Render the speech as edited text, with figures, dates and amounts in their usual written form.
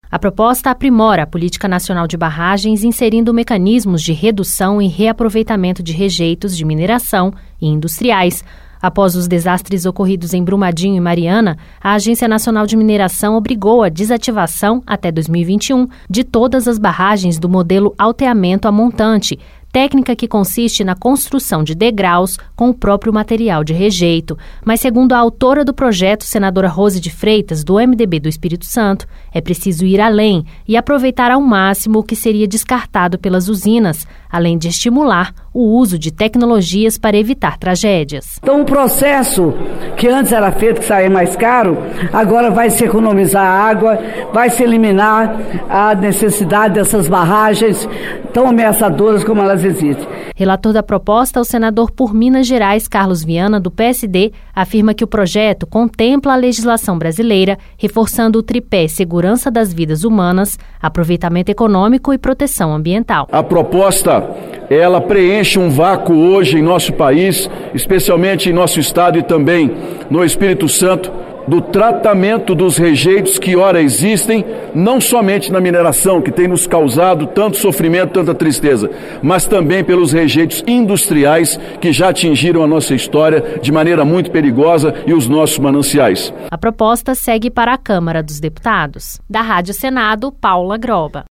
A proposta aprimora a Política Nacional de Barragens, inserindo mecanismos de redução e reaproveitamento de rejeitos de mineração e industriais. Após os desastres ocorridos em Brumadinho e Mariana, a Agência Nacional de Mineração obrigou a desativação, até 2021, de todas as barragens do modelo alteamento a montante, técnica que consiste na construção de degraus com o próprio material de rejeito. Mas, segundo a autora do projeto, senadora Rose de Freitas, do MDB do Espírito Santo, é preciso ir além e aproveitar ao máximo o que seria descartado pelas usinas, além de estimular o uso de tecnologias para evitar tragédias. Então, o processo que antes era feito, que saía mais caro, agora vai se economizar água, vai se eliminar a necessidade dessas barragens tão ameaçadoras como elas existem. Relator da proposta, o senador por Minas Gerais, Carlos Viana, do PSD, afirma que o projeto contempla a legislação brasileira, reforçando o tripé segurança das vidas humanas, aproveitamento econômico e proteção ambiental. A proposta, ela preenche um vácuo hoje em nosso país, especialmente em nosso estado e também no Espírito Santo, do tratamento dos rejeitos que ora existem, não somente na mineração, que tem nos causado tanto sofrimento, tanta tristeza, mas também pelos rejeitos industriais que já atingiram a nossa história de maneira muito perigosa e os nossos mananciais. A proposta segue para a Câmara dos Deputados. Da Rádio Senado, Paula Groba.